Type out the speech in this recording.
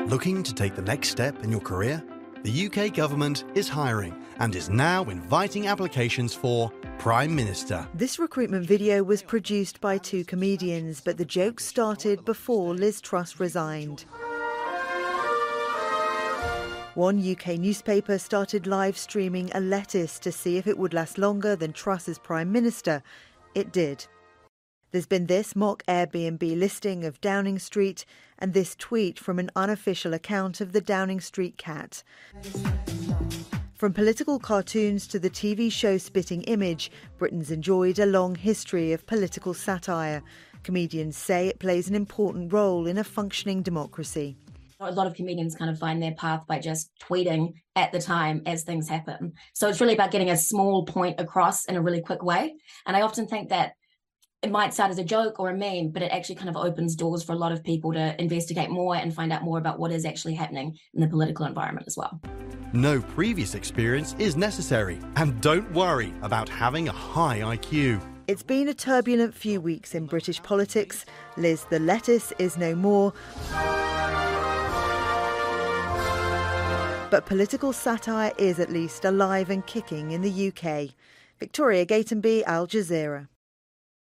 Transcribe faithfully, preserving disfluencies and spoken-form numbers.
Looking to take the next step in your career? The U K government is hiring and is now inviting applications for Prime Minister. This recruitment video was produced by two comedians, but the joke started before Liz Truss resigned. One U K newspaper started live streaming a lettuce to see if it would last longer than Truss's Prime Minister. It did. There's been this mock Airbnb listing of Downing Street and this tweet from an unofficial account of the Downing Street cat. From political cartoons to the T V show Spitting Image, Britain's enjoyed a long history of political satire. Comedians say it plays an important role in a functioning democracy. A lot of comedians kind of find their path by just tweeting at the time as things happen. So it's really about getting a small point across in a really quick way. And I often think that it might start as a joke or a meme, but it actually kind of opens doors for a lot of people to investigate more and find out more about what is actually happening in the political environment as well. No previous experience is necessary, and don't worry about having a high I Q. It's been a turbulent few weeks in British politics. Liz the Lettuce is no more. But political satire is at least alive and kicking in the U K. Victoria Gatenby, Al Jazeera.